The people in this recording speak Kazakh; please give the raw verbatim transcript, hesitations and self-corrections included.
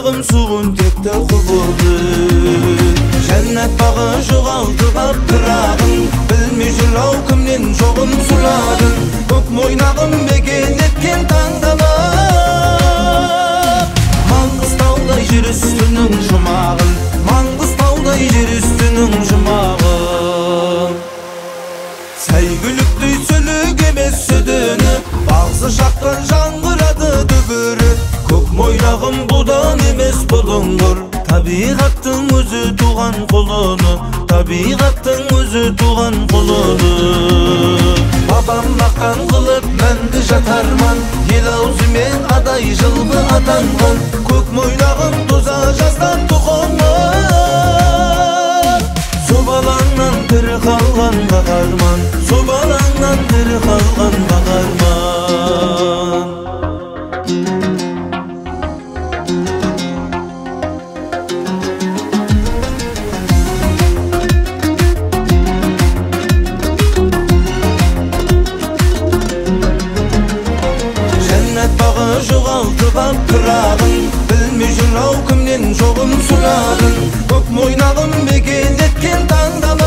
мойнағым суын текті құбылды. Жәннат бағы жоғалтып ап тұрағын, білмей жүр ау кімнен жоғын сұрадың. Көк мойнағым мекен еткен таңдамақ. Маңғыстаудай жер үстінің жұмағын, Маңғыстаудай жер үстінің жұмағын. Сәйгүліктей сөйлек емес сөдіні, бағзы шаққан жаңғырады дүбірі. Көк мойнағым бұдан емес бұлыңғыр, табиғаттың өзі туған құлыны, табиғаттың өзі туған құлыны. Бабам мақтан қылып мәңгі жатарман, ел аузымен адай жылғы атанған. Көк мойнағым тоза жаздан тұқымын, собалаңнан тірі қалған бағарман, собалаңнан тірі қалған бағарман. Жоғалтып ап тұрағын, білмей жүр ау кімнен жоғын сұрадың. Көк мойнағым мекен еткен таңдамақ.